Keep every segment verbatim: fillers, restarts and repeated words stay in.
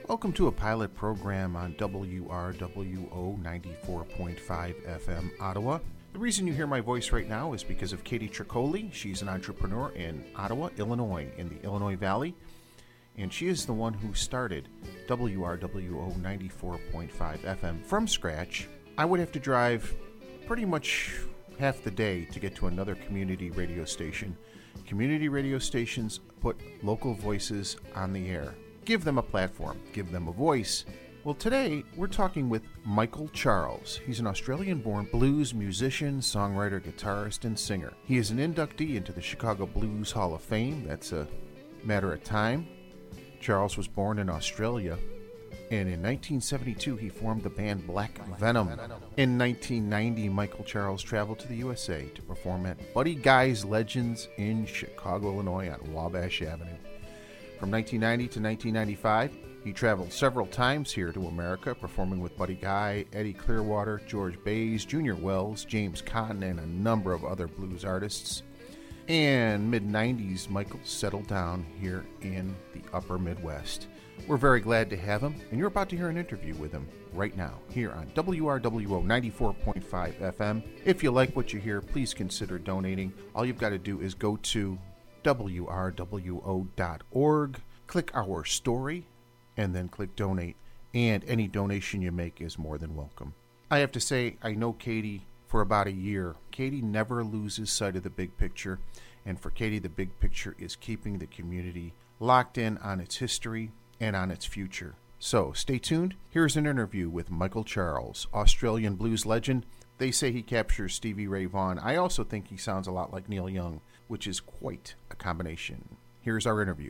Welcome to a pilot program on W R W O ninety-four point five F M Ottawa. The reason you hear my voice right now is because of Katie Tricoli. She's an entrepreneur in Ottawa, Illinois, in the Illinois Valley, and she is the one who started W R W O ninety-four point five F M from scratch. I would have to drive pretty much half the day to get to another community radio station. Community radio stations put local voices on the air. Give them a platform, give them a voice. Well, today we're talking with Michael Charles. He's an Australian-born blues musician, songwriter, guitarist, and singer. He is an inductee into the Chicago Blues Hall of Fame. That's a matter of time. Charles was born in Australia, and in nineteen seventy-two he formed the band Black Venom. In nineteen ninety, Michael Charles traveled to the U S A to perform at Buddy Guy's Legends in Chicago, Illinois on Wabash Avenue. From nineteen ninety to nineteen ninety-five, he traveled several times here to America, performing with Buddy Guy, Eddie Clearwater, George Bays, Junior Wells, James Cotton, and a number of other blues artists. And mid-nineties, Michael settled down here in the upper Midwest. We're very glad to have him, and you're about to hear an interview with him right now here on W R W O ninety-four point five F M. If you like what you hear, please consider donating. All you've got to do is go to W R W O dot org, click our story, and then click donate, and any donation you make is more than welcome. I have to say, I know Katie for about a year. Katie never loses sight of the big picture, and for Katie, the big picture is keeping the community locked in on its history and on its future. So stay tuned. Here's an interview with Michael Charles, Australian blues legend. They say he captures Stevie Ray Vaughan. I also think he sounds a lot like Neil Young, which is quite a combination. Here's our interview.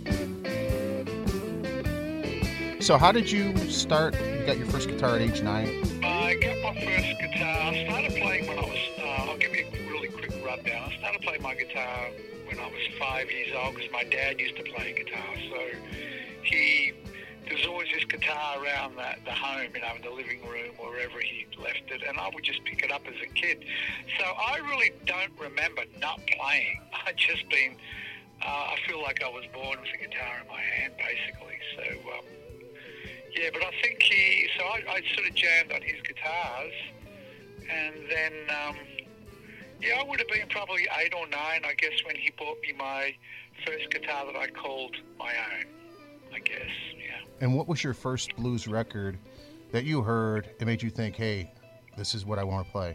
So how did you start? You got your first guitar at age nine? I got my first guitar. I started playing when I was, uh, I'll give you a really quick rundown. I started playing my guitar when I was five years old because my dad used to play guitar. So he, there was always this guitar around the, the home, you know, in the living room or wherever he left it, and I would just pick it up as a kid. So I really don't remember not playing. I just been, uh, I feel like I was born with a guitar in my hand, basically. So, um, yeah, but I think he, so I, I sort of jammed on his guitars, and then, um, yeah, I would have been probably eight or nine, I guess, when he bought me my first guitar that I called my own, I guess, yeah. And what was your first blues record that you heard and made you think, hey, this is what I want to play?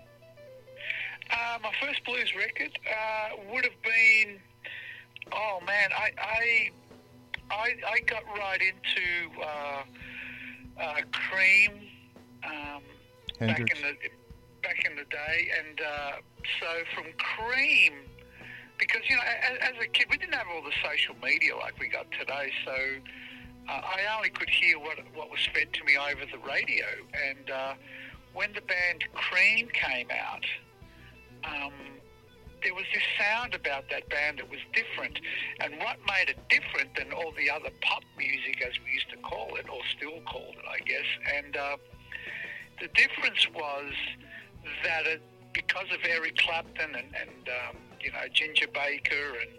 Uh, my first blues record uh, would have been, oh man, I I I, I got right into uh, uh, Cream um, back in the back in the day, and uh, so from Cream, because you know, as, as a kid, we didn't have all the social media like we got today, so. Uh, I only could hear what what was fed to me over the radio, and uh, when the band Cream came out, um, there was this sound about that band that was different, and what made it different than all the other pop music, as we used to call it, or still called it, I guess, and uh, the difference was that it, because of Eric Clapton and, and um, you know, Ginger Baker and...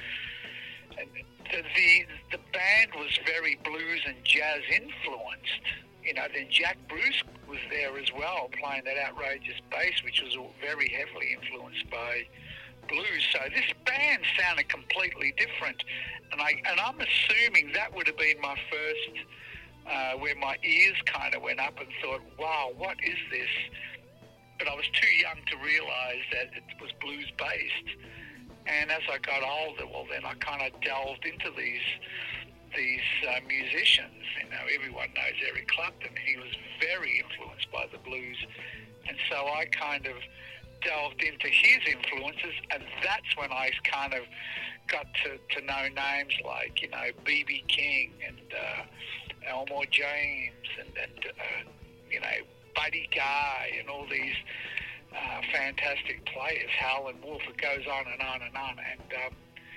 Uh, and The, the the band was very blues and jazz influenced. You know, then Jack Bruce was there as well, playing that outrageous bass, which was very heavily influenced by blues. So this band sounded completely different, and I and I'm assuming that would have been my first, uh, where my ears kind of went up and thought, "Wow, what is this?" But I was too young to realise that it was blues based. And as I got older, well, then I kind of delved into these these uh, musicians. You know, everyone knows Eric Clapton. He was very influenced by the blues. And so I kind of delved into his influences, and that's when I kind of got to, to know names like, you know, B B King and uh, Elmore James and, and uh, you know, Buddy Guy and all these... Uh, fantastic players, Howlin' Wolf, it goes on and on and on. And um,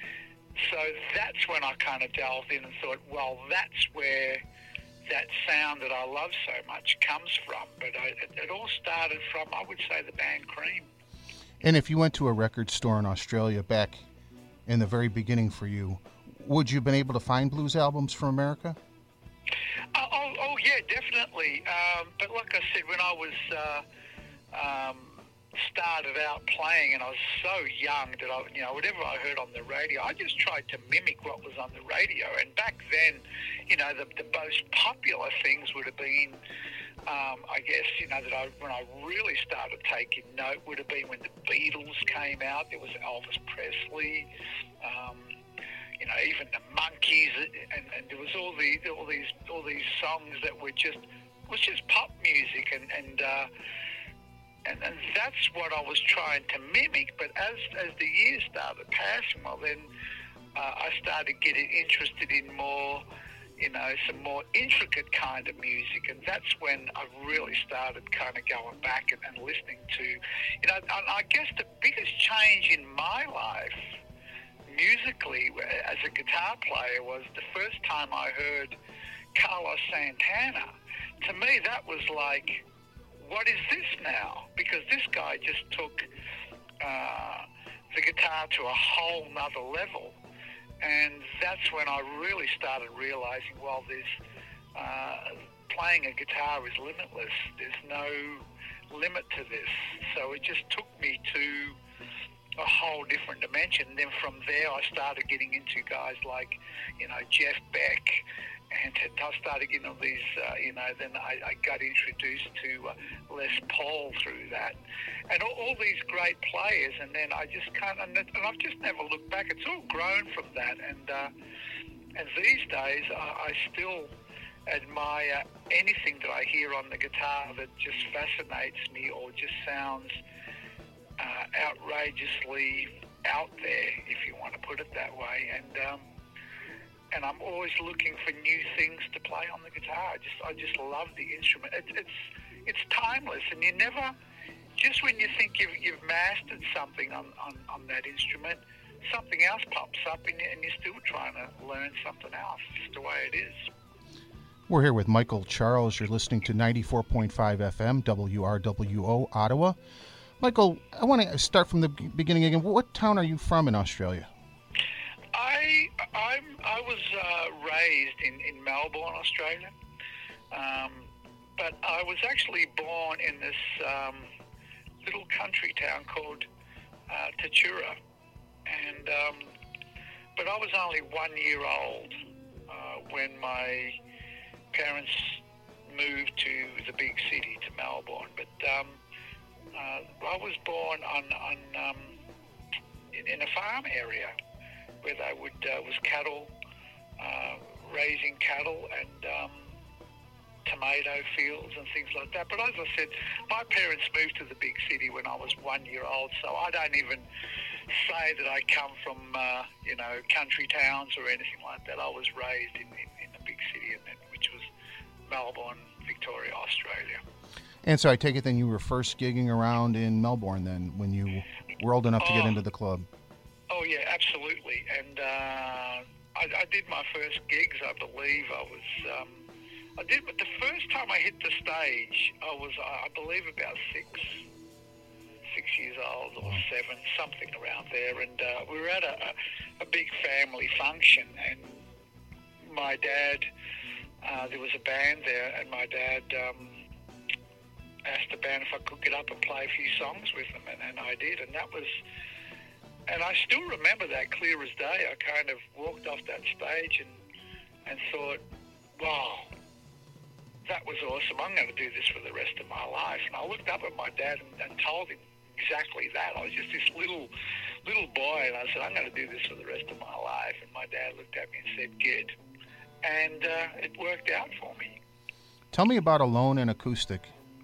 so that's when I kind of delved in and thought, well, that's where that sound that I love so much comes from. But I, it, it all started from, I would say, the band Cream. And if you went to a record store in Australia back in the very beginning for you, would you have been able to find blues albums from America? yeah, definitely. Um, but like I said, when I was uh, um, started out playing, and I was so young that I, you know, whatever I heard on the radio, I just tried to mimic what was on the radio. And back then, you know, the, the most popular things would have been, um, I guess, you know, that I when I really started taking note would have been when the Beatles came out. There was Elvis Presley. Um, You know, even the Monkees, and, and there was all the all these all these songs that were just was just pop music, and and, uh, and and that's what I was trying to mimic. But as as the years started passing, well, then uh, I started getting interested in more, you know, some more intricate kind of music, and that's when I really started kind of going back and, and listening to, you know, and I guess the biggest change in my life musically as a guitar player was the first time I heard Carlos Santana. To me, that was like, what is this now? Because this guy just took uh, the guitar to a whole nother level. And that's when I really started realizing, well, there's uh, playing a guitar is limitless. There's no limit to this. So it just took me to a whole different dimension. And then from there, I started getting into guys like, you know, Jeff Beck, and I started getting all these, uh, you know, then I, I got introduced to uh, Les Paul through that, and all, all these great players. And then I just can't, and I've just never looked back. It's all grown from that. And uh, and these days, I, I still admire anything that I hear on the guitar that just fascinates me or just sounds Uh, outrageously out there, if you want to put it that way, and um, and I'm always looking for new things to play on the guitar. I just I just love the instrument. It, it's it's timeless, and you never, just when you think you've you've mastered something on, on, on that instrument, something else pops up, and, and you're still trying to learn something else. It's the way it is. We're here with Michael Charles. You're listening to ninety-four point five F M, W R W O, Ottawa. Michael, I want to start from the beginning again. What town are you from in Australia? I I'm, I was uh, raised in, in Melbourne, Australia, um, but I was actually born in this um, little country town called uh, Tatura, and um, but I was only one year old uh, when my parents moved to the big city, to Melbourne. But um, Uh, I was born on, on um, in, in a farm area where they would uh, was cattle, uh, raising cattle and um, tomato fields and things like that. But as I said, my parents moved to the big city when I was one year old, so I don't even say that I come from uh, you know country towns or anything like that. I was raised in, in, in the big city, which was Melbourne, Victoria, Australia. And so I take it then you were first gigging around in Melbourne then when you were old enough to oh, get into the club. Oh, yeah, absolutely. And uh, I, I did my first gigs, I believe. I was, um, I did, but the first time I hit the stage, I was, I believe, about six, six years old or seven, something around there. And uh, we were at a, a, a big family function, and my dad, uh, there was a band there, and my dad um, asked the band if I could get up and play a few songs with them, and, and I did, and that was, and I still remember that clear as day. I kind of walked off that stage and and thought, wow, that was awesome. I'm going to do this for the rest of my life. And I looked up at my dad and, and told him exactly that. I was just this little little boy, and I said, I'm going to do this for the rest of my life. And my dad looked at me and said, good. And uh, it worked out for me. Tell me about Alone and Acoustic.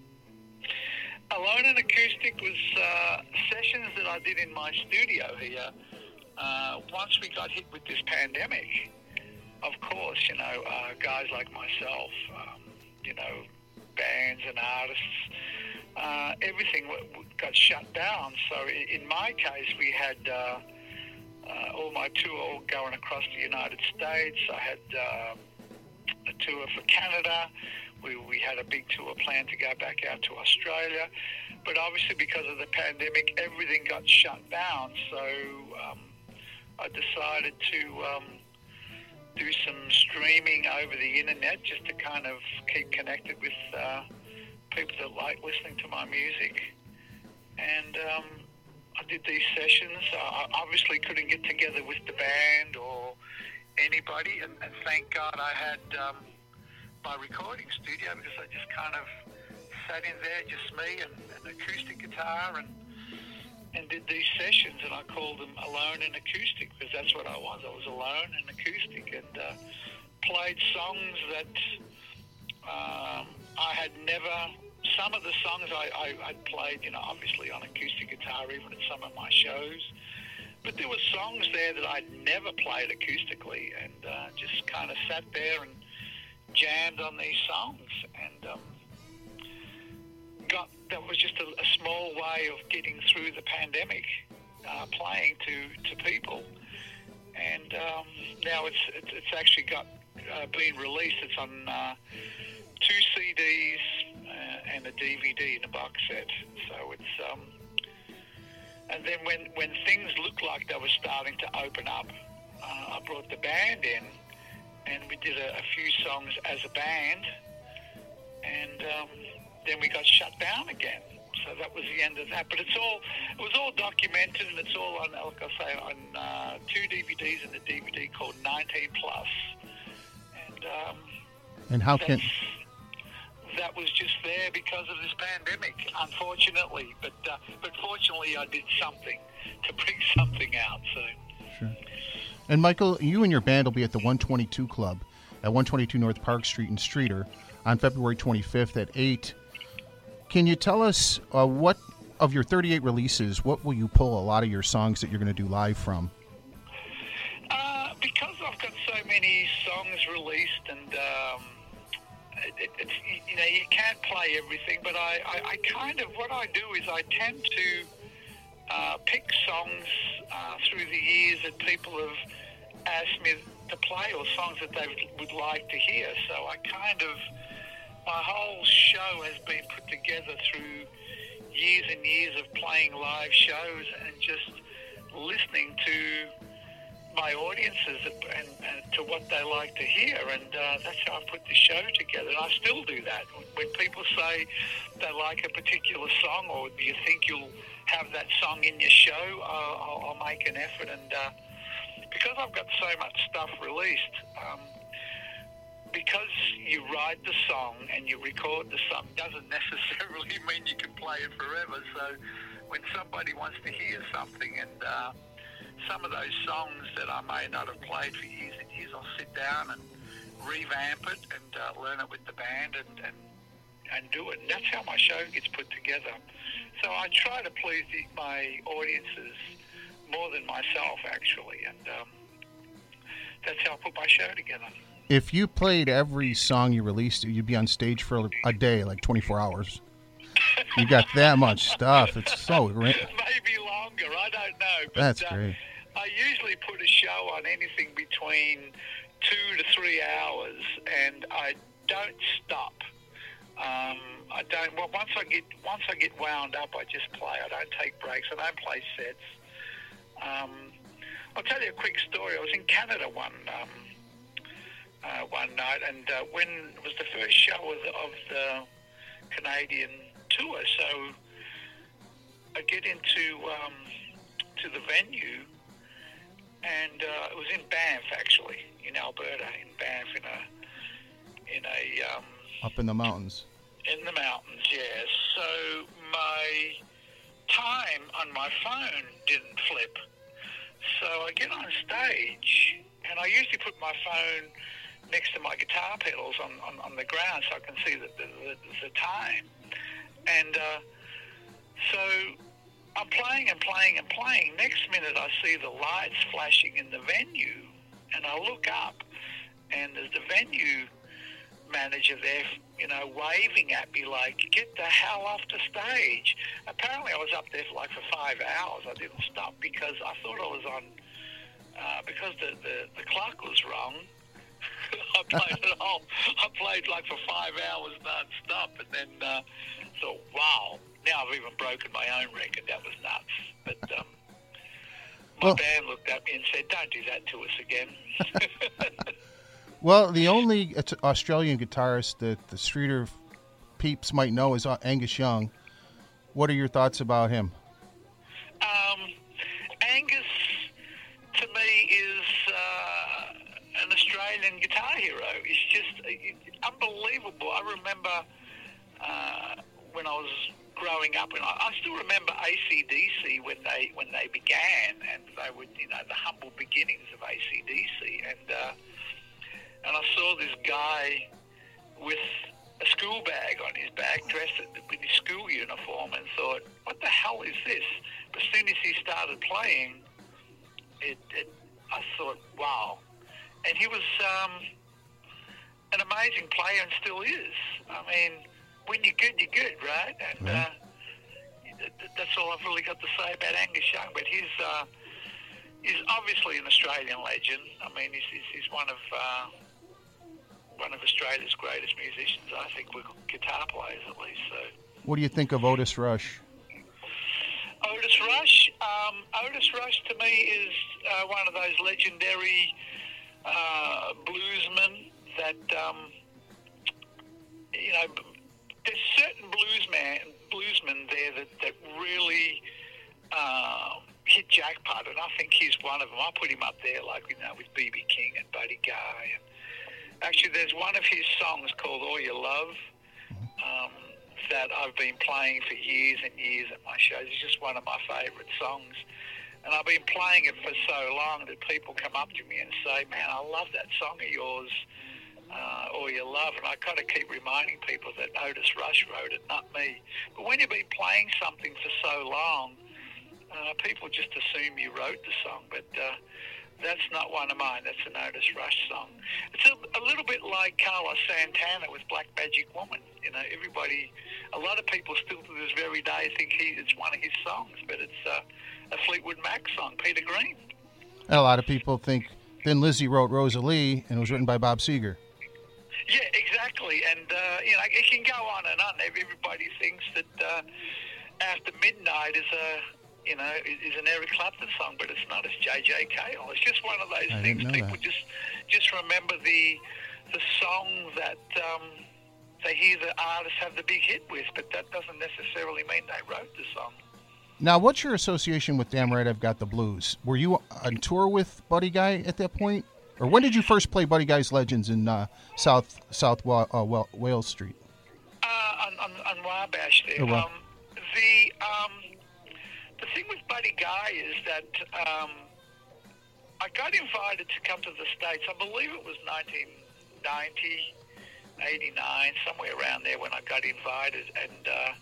Alone and Acoustic was uh, sessions that I did in my studio here. Uh, once we got hit with this pandemic, of course, you know, uh, guys like myself, um, you know, bands and artists, uh, everything w- w- got shut down. So in my case, we had uh, uh, all my tour going across the United States. I had uh, a tour for Canada. We, we had a big tour planned to go back out to Australia, but obviously because of the pandemic, everything got shut down. So um, I decided to um, do some streaming over the internet just to kind of keep connected with uh, people that like listening to my music. And um, I did these sessions. I obviously couldn't get together with the band or anybody, and, and thank God I had um, my recording studio, because I just kind of sat in there, just me and an acoustic guitar, and and did these sessions, and I called them Alone and Acoustic, because that's what I was. I was alone and acoustic, and uh, played songs that um, I had never... Some of the songs I, I, I'd played, you know, obviously on acoustic guitar, even at some of my shows. But there were songs there that I'd never played acoustically, and uh, just kind of sat there and jammed on these songs. And um, got that was just a, a small way of getting through the pandemic, uh, playing to, to people. And um, now it's, it's it's actually got uh, been released. It's on uh, two C Ds uh, and a D V D in a box set. So it's um, and then when when things looked like they were starting to open up, uh, I brought the band in, and we did a, a few songs as a band, and um, then we got shut down again. So that was the end of that. But it's all it was all documented, and it's all on, like I say, on uh, two D V Ds and a D V D called nineteen plus. And um, and how can that was just there because of this pandemic, unfortunately. But uh, but fortunately, I did something to bring something out. So. Sure. And Michael, you and your band will be at the one twenty-two Club at one twenty-two North Park Street in Streator on February twenty-fifth at eight. Can you tell us uh, what of your thirty-eight releases, what will you pull a lot of your songs that you're going to do live from? Uh, because I've got so many songs released, and um, it, it's, you know, you can't play everything, but I, I, I kind of, what I do is I tend to uh, pick songs uh, through the years that people have asked me to play, or songs that they would like to hear. So I kind of, my whole show has been put together through years and years of playing live shows and just listening to my audiences and, and to what they like to hear, and uh, that's how I put the show together. And I still do that. When people say they like a particular song, or do you think you'll have that song in your show, uh, I'll, I'll make an effort. And uh, because I've got so much stuff released, um, because you write the song and you record the song doesn't necessarily mean you can play it forever. So when somebody wants to hear something, and uh, some of those songs that I may not have played for years and years, I'll sit down and revamp it and uh, learn it with the band and, and and do it. And that's how my show gets put together. So I try to please the, my audiences more than myself, actually. And um, that's how I put my show together. If you played every song you released, you'd be on stage for a day, like twenty-four hours. You got that much stuff. It's so great. Maybe longer. I don't know. But, That's uh, great. I usually put a show on anything between two to three hours, and I don't stop. Um, I don't. Well, once I get once I get wound up, I just play. I don't take breaks. I don't play sets. Um, I'll tell you a quick story. I was in Canada one. Um, Uh, one night, and uh, when it was the first show of the, of the Canadian tour, so I get into um, to the venue, and uh, it was in Banff, actually, in Alberta, in Banff, in a in a um, up in the mountains. In the mountains, yes. So my time on my phone didn't flip, so I get on stage, and I usually put my phone next to my guitar pedals on, on, on the ground so I can see the, the, the, the time. And uh, so I'm playing and playing and playing. Next minute I see the lights flashing in the venue, and I look up, and there's the venue manager there, you know, waving at me like, get the hell off the stage. Apparently I was up there for like for five hours. I didn't stop because I thought I was on, uh, because the, the, the clock was wrong. I played it all. I played like for five hours non-stop, and then uh, thought, wow, now I've even broken my own record. That was nuts. But um, my well, band looked at me and said, don't do that to us again. Well, the only Australian guitarist that the Streeter peeps might know is Angus Young. What are your thoughts about him? Um, Angus, to me, is uh, an Australian guitar hero. He's just uh, unbelievable. I remember uh, when I was growing up, and I, I still remember A C D C when they when they began, and they were, you know, the humble beginnings of A C D C, and uh, and I saw this guy with a school bag on his back, dressed in his school uniform, and thought, what the hell is this? But as soon as he started playing, it, it I thought, wow. And he was um, an amazing player and still is. I mean, when you're good, you're good, right? And uh, that's all I've really got to say about Angus Young. But he's uh, he's obviously an Australian legend. I mean, he's, he's, he's one of uh, one of Australia's greatest musicians, I think, with guitar players at least. So, what do you think of Otis Rush? Otis Rush, um, Otis Rush to me is uh, one of those legendary uh, bluesmen that um, you know. There's certain bluesman, bluesmen there that, that really um, hit jackpot, and I think he's one of them. I put him up there, like, you know, with B B King and Buddy Guy. And actually, there's one of his songs called All Your Love um, that I've been playing for years and years at my shows. It's just one of my favourite songs. And I've been playing it for so long that people come up to me and say, man, I love that song of yours. Uh, All Your Love, and I kind of keep reminding people that Otis Rush wrote it, not me. But when you've been playing something for so long, uh, people just assume you wrote the song, but uh, that's not one of mine. That's an Otis Rush song. It's a, a little bit like Carlos Santana with Black Magic Woman. You know, everybody, a lot of people still to this very day think he, it's one of his songs, but it's uh, a Fleetwood Mac song, Peter Green. And a lot of people think Thin Lizzy wrote Rosalie, and it was written by Bob Seger. Yeah, exactly, and uh, you know, it can go on and on. Everybody thinks that uh, After Midnight is a, you know, is an Eric Clapton song, but it's not. It's J J Cale. It's just one of those I things. People that. just just remember the the song that um, they hear the artists have the big hit with, but that doesn't necessarily mean they wrote the song. Now, what's your association with Damn Right I've Got the Blues? Were you on tour with Buddy Guy at that point? Or when did you first play Buddy Guy's Legends in uh, South South uh, well, Wales Street? Uh, on, on, on Wabash there. Oh, well. um, the um, the thing with Buddy Guy is that um, I got invited to come to the States. I believe it was nineteen ninety, eighty-nine, somewhere around there when I got invited. And uh,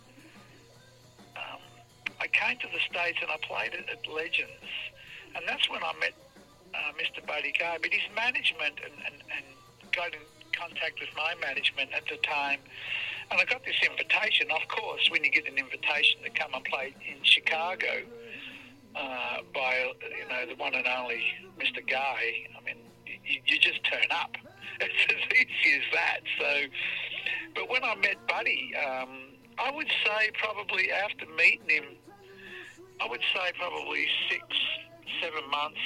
um, I came to the States and I played it at Legends. And that's when I met Uh, Mister Buddy Guy, but his management and, and, and got in contact with my management at the time, and I got this invitation. Of course, when you get an invitation to come and play in Chicago uh, by, you know, the one and only Mister Guy, I mean, you, you just turn up. It's as easy as that. So, but when I met Buddy, um, I would say probably after meeting him, I would say probably six, seven months,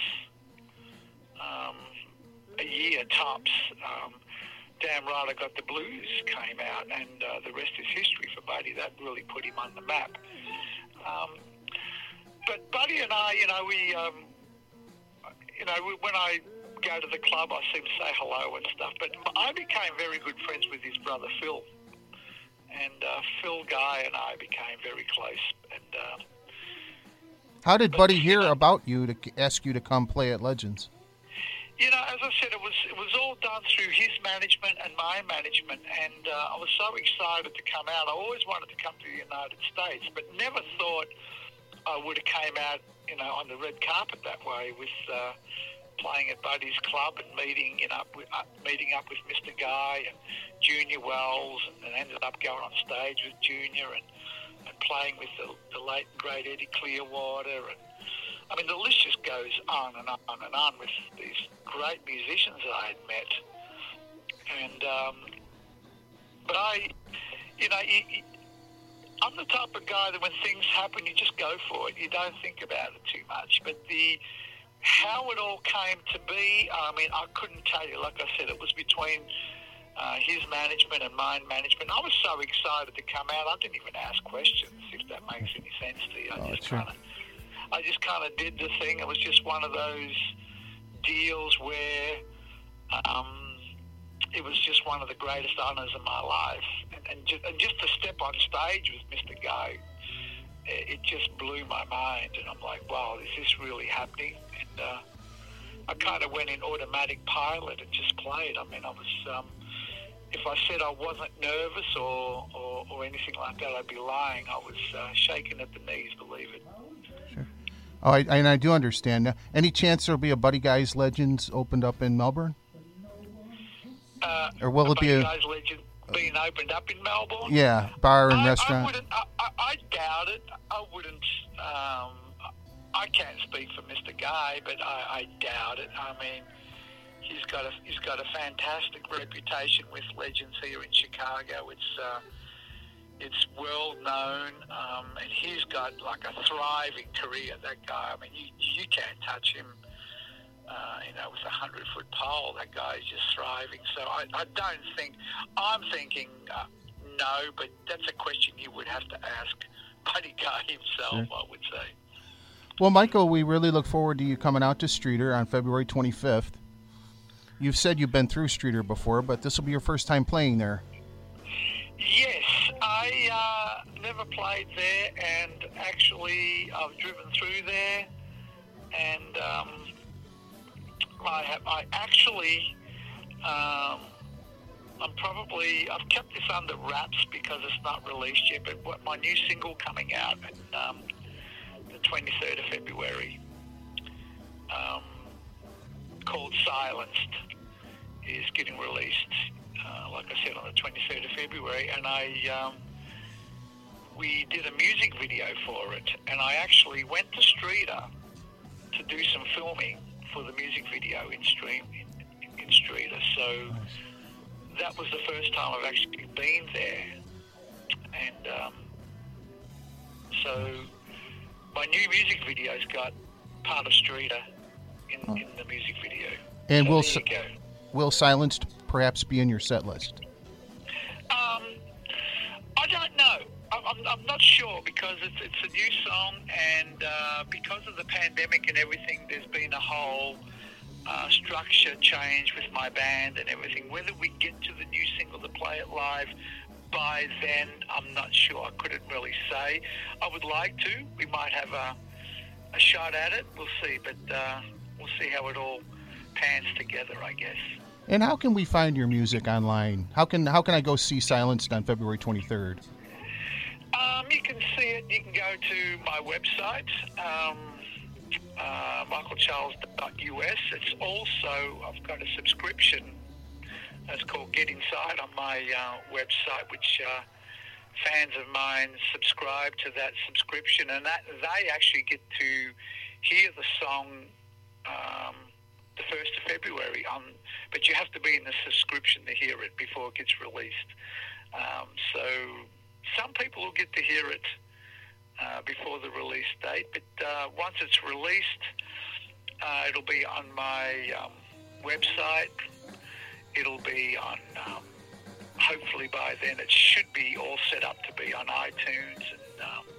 Um, a year tops. Um, Damn Right I Got the Blues came out, and uh, the rest is history for Buddy. That really put him on the map. Um, but Buddy and I, you know, we, um, you know, we, when I go to the club, I see him say hello and stuff. But I became very good friends with his brother Phil, and uh, Phil Guy and I became very close. And uh, how did Buddy hear about you to ask you to come play at Legends? You know, as I said, it was it was all done through his management and my management, and uh, I was so excited to come out. I always wanted to come to the United States, but never thought I would have came out, you know, on the red carpet that way with uh, playing at Buddy's club and meeting, you know, with, uh, meeting up with Mister Guy and Junior Wells, and, and ended up going on stage with Junior and, and playing with the, the late and great Eddie Clearwater. And I mean, the list just goes on and on and on with these great musicians that I had met. And, um, but I, you know, you, you, I'm the type of guy that when things happen, you just go for it. You don't think about it too much. But the how it all came to be, I mean, I couldn't tell you. Like I said, it was between uh, his management and mine management. I was so excited to come out, I didn't even ask questions, if that makes any sense to you. I oh, just sure. kind of, I just kind of did the thing. It was just one of those deals where um, it was just one of the greatest honours of my life, and, and, just, and just to step on stage with Mister Go, it just blew my mind, and I'm like, wow, is this really happening? And uh, I kind of went in automatic pilot and just played. I mean, I was, um, if I said I wasn't nervous or, or, or anything like that, I'd be lying. I was uh, shaking at the knees, believe it. Sure. Oh, I, and I do understand. Now, any chance there'll be a Buddy Guys Legends opened up in Melbourne? Uh, or will it be a... Buddy Guys Legends being opened up in Melbourne? Yeah, bar and I, restaurant. I wouldn't. I, I, I doubt it. I wouldn't. Um, I can't speak for Mister Guy, but I, I doubt it. I mean, he's got a he's got a fantastic reputation with Legends here in Chicago. It's uh, it's well known, um, and he's got like a thriving career. That guy. I mean, you you can't touch him. Uh, you know, with a hundred-foot pole, that guy is just thriving. So I, I don't think, I'm thinking uh, no, but that's a question you would have to ask Buddy Guy himself, sure. I would say. Well, Michael, we really look forward to you coming out to Streeter on February twenty-fifth. You've said you've been through Streeter before, but this will be your first time playing there. Yes, I uh, never played there, and actually I've driven through there, and... Um, I have. I actually, um, I'm probably. I've kept this under wraps because it's not released yet. But what my new single coming out on um, the twenty-third of February, um, called "Silenced," is getting released. Uh, like I said, on the twenty-third of February, and I. Um, we did a music video for it, and I actually went to Streeter to do some filming for the music video in Stream in, in Streeter. So nice. That was the first time I've actually been there, and um, so my new music video's got part of Streeter in, oh. in the music video. And so will si- will Silenced perhaps be in your set list? Um, I don't know. I'm, I'm not sure because it's, it's a new song, and uh, because of the pandemic and everything, there's been a whole uh, structure change with my band and everything. Whether we get to the new single to play it live by then, I'm not sure. I couldn't really say. I would like to. We might have a, a shot at it. We'll see, but uh, we'll see how it all pans together, I guess. And how can we find your music online? How can how can I go see Silenced on February twenty-third? Um, you can see it. You can go to my website, um, uh, michael charles dot U S. It's also, I've got a subscription that's called Get Inside on my uh, website, which uh, fans of mine subscribe to that subscription, and that they actually get to hear the song um, the first of February. On, but you have to be in the subscription to hear it before it gets released. Um, so... Some people will get to hear it uh, before the release date, but uh, once it's released, uh, it'll be on my um, website. It'll be on, um, hopefully by then, it should be all set up to be on iTunes and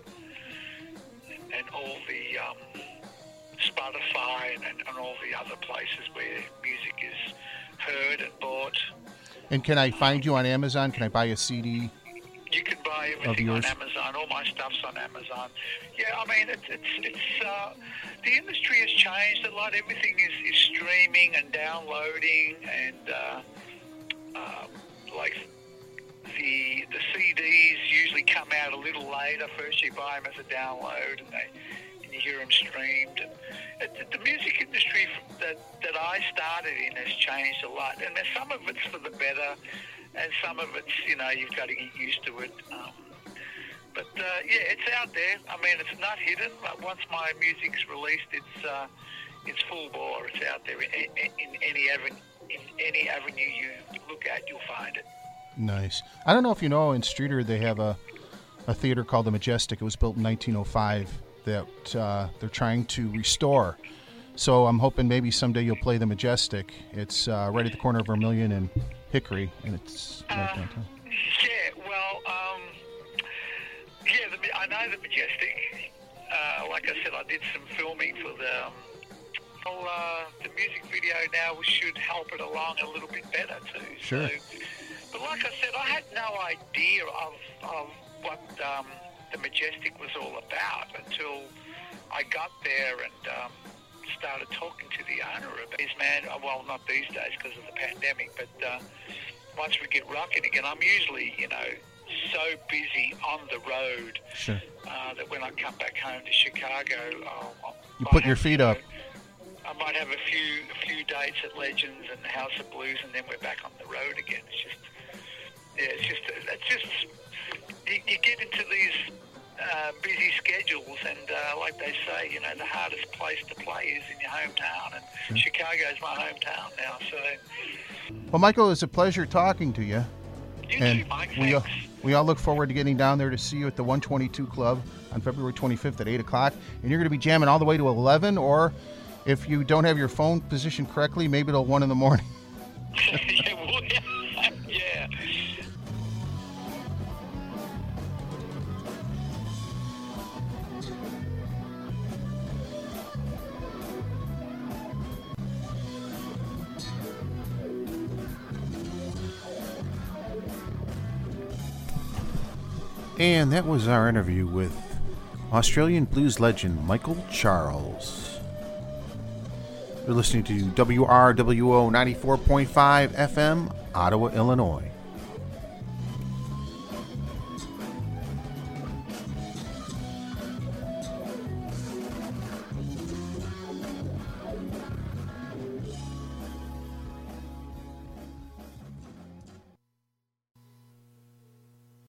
um, and, and all the um, Spotify and, and, and all the other places where music is heard and bought. And can I find you on Amazon? Can I buy a C D? You can buy everything on Amazon. All my stuff's on Amazon. Yeah, I mean, it's it's it's uh, the industry has changed a lot. Everything is, is streaming and downloading, and uh, uh, like the the C Ds usually come out a little later. First, you buy them as a download, and they and you hear them streamed. And it, the music industry that that I started in has changed a lot, and there's some of it's for the better. And some of it's, you know, you've got to get used to it. Um, but, uh, yeah, it's out there. I mean, it's not hidden. But once my music's released, it's uh, it's full bore. It's out there. In, in, in, any avenue, in any avenue you look at, you'll find it. Nice. I don't know if you know, in Streeter they have a, a theater called the Majestic. It was built in nineteen oh five that uh, they're trying to restore. So I'm hoping maybe someday you'll play the Majestic. It's uh, right at the corner of Vermilion and Hickory, and it's right Uh, downtown. yeah, well, um, yeah, the, I know the Majestic. Uh, like I said, I did some filming for the. Um, well, uh, the music video now should help it along a little bit better too. Sure. So, but like I said, I had no idea of, of what um, the Majestic was all about until I got there and um, started talking to the owner of it. Man, well, not these days because of the pandemic, but uh, once we get rocking again, I'm usually, you know, so busy on the road Sure. uh, that when I come back home to Chicago, I'll, You I put your have, feet you know, up. I might have a few a few dates at Legends and House of Blues, and then we're back on the road again. It's just, yeah, it's just, it's just, you, you get into these uh, busy schedules, and uh, like they say, you know, the hardest place to play is in your hometown, and Sure. Chicago's my hometown now. So, Well, Michael, it's a pleasure talking to you. you And too, Mike. we all, Thanks. we all look forward to getting down there to see you at the one twenty-two Club on February twenty-fifth at eight o'clock. And you're going to be jamming all the way to eleven, or if you don't have your phone positioned correctly, maybe till one in the morning. yeah, well, yeah, yeah. And that was our interview with Australian blues legend Michael Charles. You're listening to W R W O ninety-four point five F M, Ottawa, Illinois.